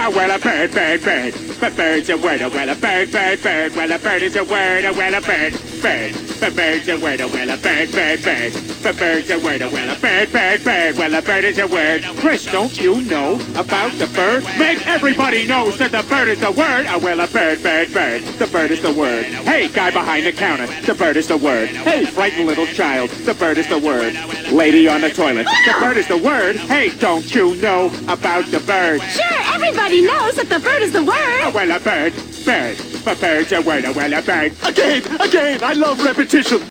Oh, well, a bird, bird, bird. But bird's a word. Oh, well, a bird, bird, bird. Well, a bird is a word. Oh, well, a bird, bird. But bird's a word. Oh, well, a bird, bird, bird. But bird's a word. Oh, well, a bird, bird, bird. Well, a bird is a word. Chris, don't you know about the bird? Make everybody knows that the bird is the word. Oh, well, a bird, bird, bird. The bird is the word. Hey, guy behind the counter. The bird is the word. Hey, frightened little child. The bird is the word. Lady on the toilet. The bird is the word. Hey, don't you know about the bird? Sure, everybody knows that the bird is the word. Oh, well, a bird, bird. But bird's a word. Oh, well, a bird. Again, I love repetition.